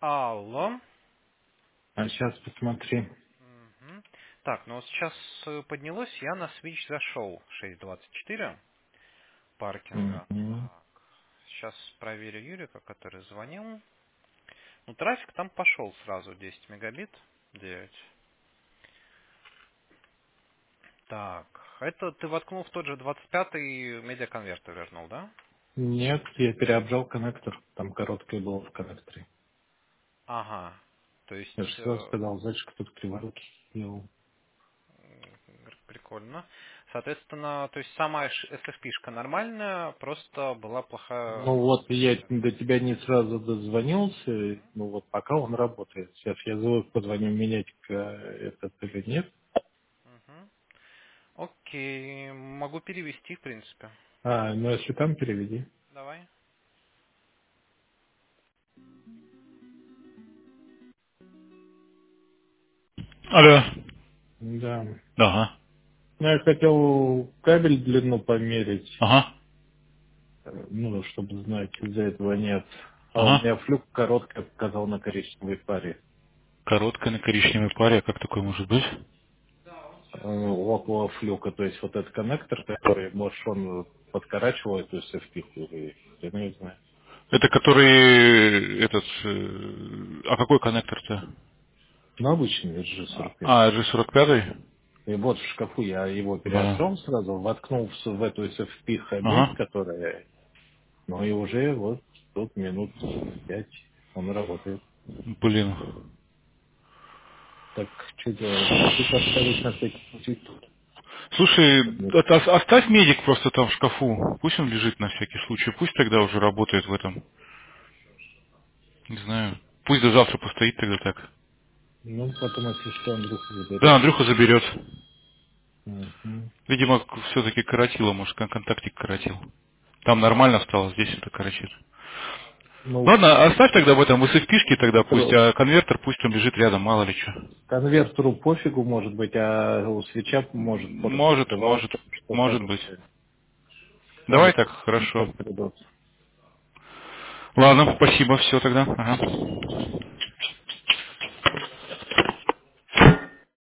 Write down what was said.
Алло. А сейчас посмотри. Мгм. Так, ну вот сейчас поднялось, я на Switch зашел. 6.24 паркинга. Мгм. Так. Сейчас проверю Юрика, который звонил. Ну, трафик там пошел сразу, 10 мегабит. 9. Так, это ты воткнул в тот же 25-й медиаконвертер вернул, да? Нет, я переобжал коннектор. Там короткое было в коннекторе. Ага. То Я же есть, сразу сказал, знаешь, кто-то криворукий сделал. прикольно. Соответственно, то есть сама SFP-шка нормальная, просто была плохая... Ну вот я до тебя не сразу дозвонился, ну вот пока он работает. Сейчас я позвоню менять этот или нет. Мгм. Окей, могу перевести, в принципе. А, ну если там переведи. Давай. Алло. Да. Да, ага. Ну я хотел кабель длину померить, Ага. ну, чтобы знать, из-за этого нет. А у Ага. меня флюк короткая показал на коричневой паре. Короткая на коричневой паре. А как такое может быть? Около флюка, то есть вот этот коннектор, который, может, он подкорачивал эту SFP, или я не знаю. Это который этот... а какой коннектор-то? Ну, обычный G45. G45? И вот в шкафу я его Да. переобжал сразу, воткнул в эту SFP хабель, Ага. которая, ну и уже вот тут минут 5 он работает. Блин. Так, что делать? Хочу поставить на всякий случай тут. Слушай, Нет. оставь медик просто там в шкафу. Пусть он лежит на всякий случай. Пусть тогда уже работает в этом. Не знаю. Пусть до завтра постоит тогда так. Ну, потом, если что, Андрюха Да, заберет. Андрюха заберет. Мгм. Видимо, все-таки коротило, может, контактик коротил. Там нормально стало, здесь это корочит. Ну, Ладно, оставь тогда в этом в SFP-шке тогда пусть, конвертеру а конвертер пусть он лежит рядом, мало ли что. конвертеру пофигу, может быть, а у свеча может порт Может, открывался, может, что-то может быть. оружие. Давай Ладно, так, хорошо. сейчас придут. Ладно, спасибо, все тогда. Ага.